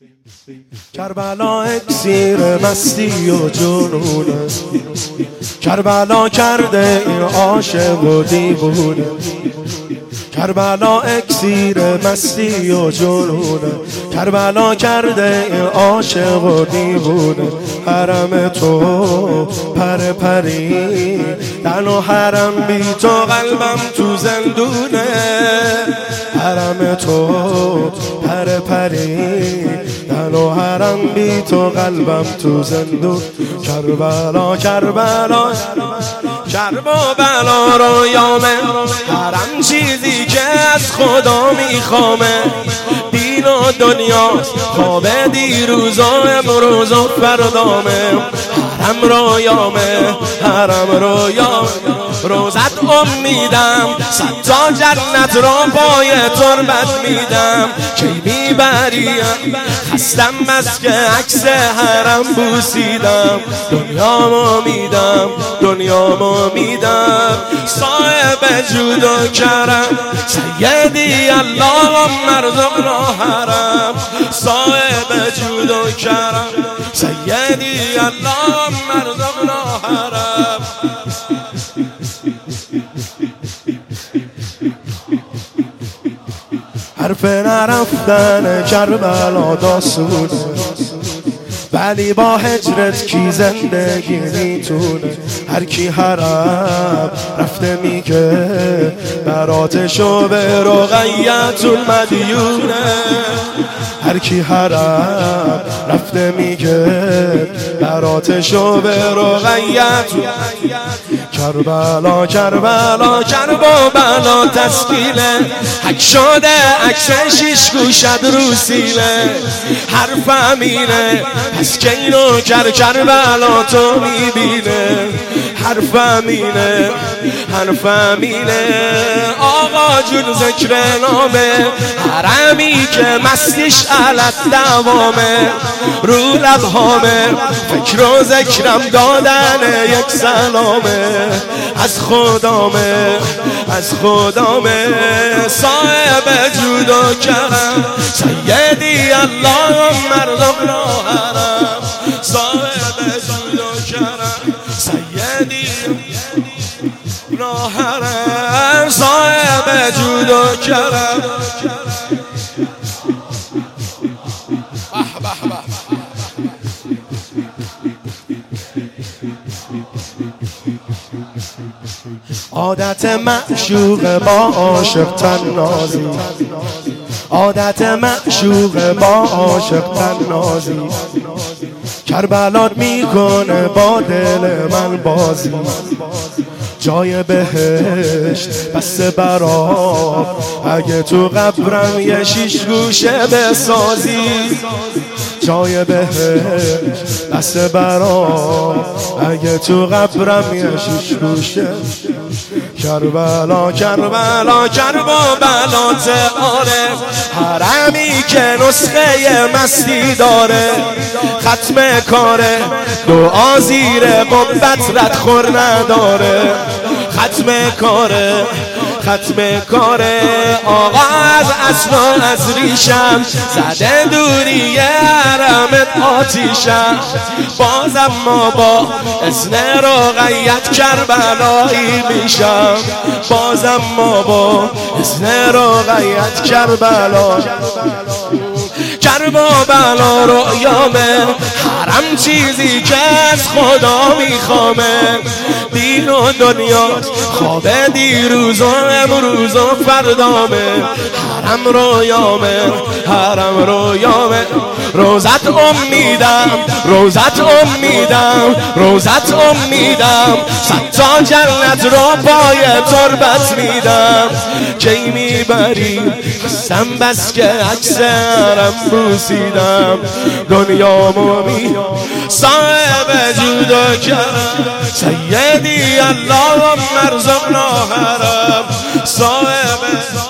کربلا اکسیر مستی و جنونه، کربلا کرده این عاشق و دیوونه. کربلا اکسیر مستی و جنونه، کربلا کرده این عاشق و دیوونه. حرم تو پر پری دن و حرم بی تو قلبم تو زندونه. حرم تو پر پری دن و حرم بی تو قلبم تو زندون. کربلا کربلا کرب و بلا رویامه، حرم چیزی که از خدا میخوامه. دین و دنیا خواب دیروز و امروز و فردامه. حرم رویامه حرم رویامه، روزت امیدم صد تا جنت را پای تربت میدم. کی میبریم خستم بس که عکس حرم بوسیدم. دنیامو میدم دنیامو میدم، صاحب جود و کرم سیدی اللهم ارزقنا حرم. صاحب جود و کرم سیدی اللهم ارزقنا حرم. حرف نرفتن کربلا داستونه، ولی با هجرت کی زندگی میتونه. هر کی حرم رفته میگه براتشو به رقیت المدیونه. هر کی حرم رفته میگه براتشو به رقیت. کربلا کربلا کرب و بلا تسکیله، حک شده عکس شیش گوشت رو سیله. حرفم اینه پس که اینو کربلا تو میبینه. حرفم اینه حرفم اینه آقا جون ذکر نامه. حرمی که مستیش علت دوامه، رو لبهامه فکر و ذکرم دادن یک سلامه. از خدامه از خدامه، صاحب جود و کرم سیدی اللهم ارزقنا حرم. صاحب جود و کرم سیدی نا حرم. صاحب جود و کرم عادت معشوق با عاشق تنازی، عادت معشوق با عاشق تنازی. کربلات میکنه با دل من بازی، جای بهشت بس برا اگه تو قبرم یه شیش گوشه بسازی. جای بهشت بس برا اگه تو قبرم یه شیش گوشه. کربلا کربلا کرب و بلا تاره، حرمی که نسخه مستی داره. ختم کاره دعا زیر قبت ردخور نداره. ختم کاره ختم کاره آقا از اصل و از ریشم زده دوری حرمت آتیشم. بازم ما با اذن رقیت کربلایی میشم. بازم ما با اذن رقیت کربلا. کرب و بلا رویامه، حرم چیزی که از خدا میخوامه. دین و دنیا خواب دیروز و امروز و فردامه. حرم رویامه حرم رویامه، روزت امیدم روزت امیدم روزت امیدم. صد تا جنت رو پای تربت میدم. کی میبری قسم بس که عکس حرم بوسیدم. دنیامو میدم صاحب جود و کرم سیدی اللهم ارزقنا حرم. صاحب